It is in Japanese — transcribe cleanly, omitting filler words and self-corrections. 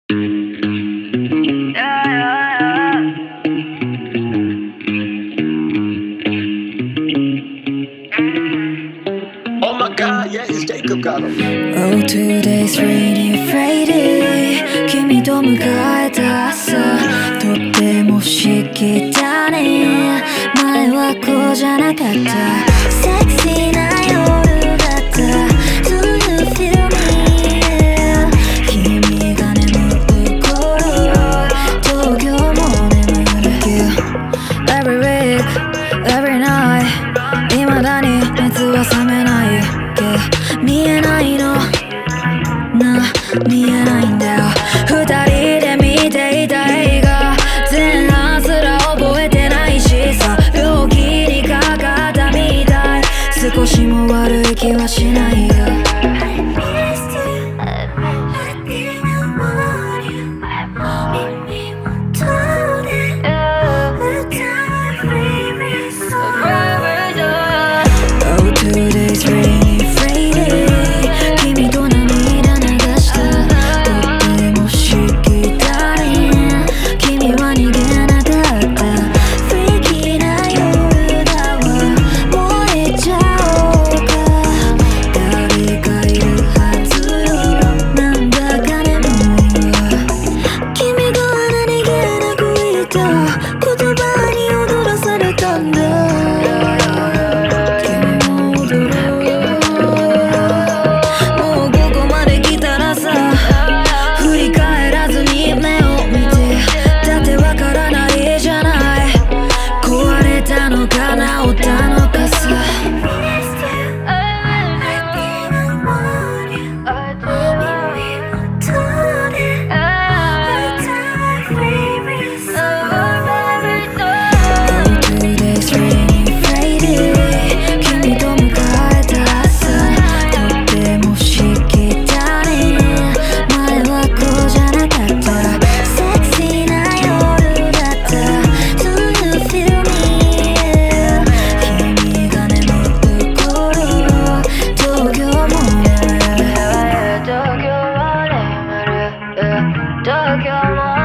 Oh my God, yeah, it's Jacob got him. Oh, today's rainy Friday 君と迎えた朝とっても不思議だね前はこうじゃなかったセクシーな夜だった Do you feel me? 君が眠る頃東京も眠る Every week, every night 未だに熱は冷めない見えないのな見えないんだよ二人で見ていた映画前半すら覚えてないしさ病気にかかったみたい少しも悪い気はしないよ東京も